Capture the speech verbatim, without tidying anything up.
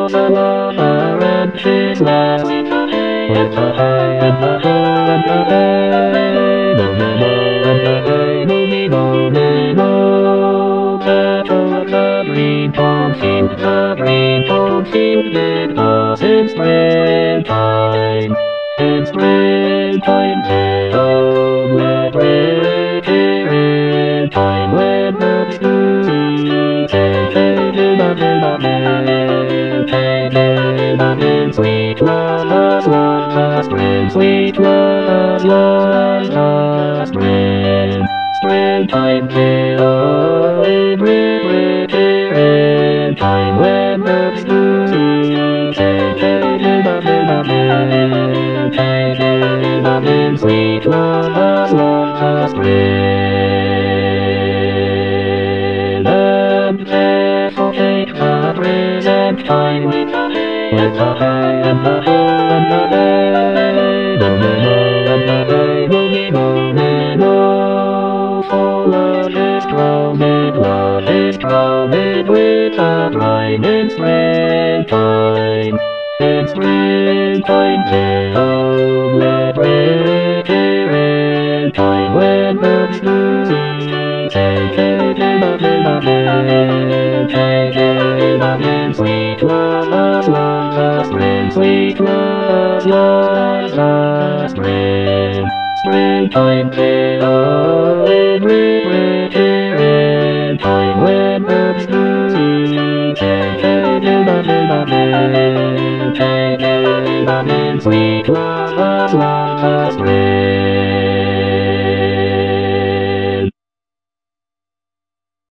was a lover and she's left with the hay and the hay and the hoe and the hay. No, no, no, and the hay, no, me, no, me, no. Tattle the green pumpkin, the green pumpkin, it was in springtime. In springtime, little red reindeer in time when the snow take take the the take the sweet love, love, love, spring, sweet love, love, love, spring, springtime, little red reindeer in time when the snow take take the the sweet love, love, spring, and therefore take the present time with the hay and the hay and the hoe and the hay, no, no, and the hay, no, no, no, for love is drowned, love is drowned with the brine in springtime. In springtime, little red reindeer in time when the snow take take the the take the sweet love, love, spring, sweet love, love, love, spring, springtime, little